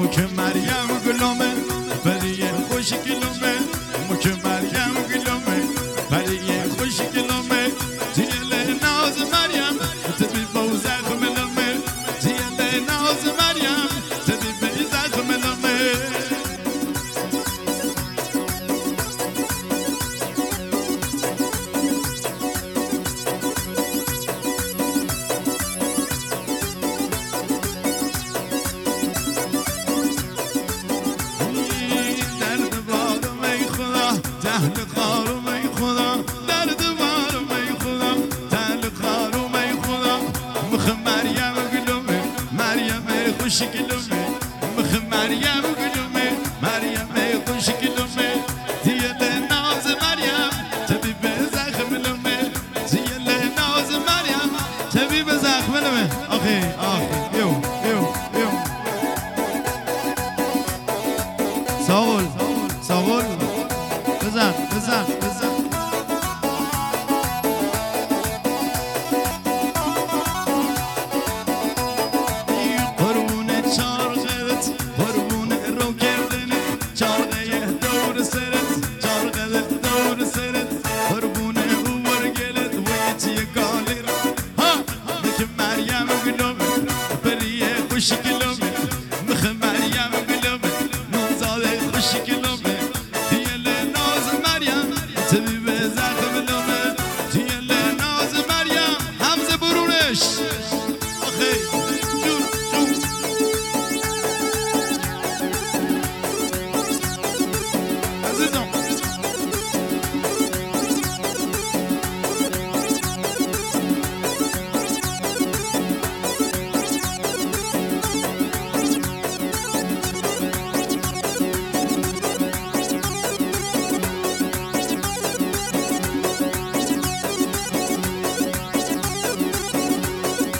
مک مریم گلومه پری خوش گلومه مک مریم گلومه پری خوش گلومه زیل ناز مریم تبی بوزه خملومه زیل ناز مریم تبی بوزه خملومه تهل خارم ای خدا درد بارم ای خدا تهل خارم ای خدا مخ مریم گلومه مریم خوش گلومه مخ مریم گلومه مریم خوش گلومه زیل ناز مریم تبی به زخم لومه زیل ناز مریم تبی به زخم لومه آخی آخی یو یو یو ساغل ساغل بزن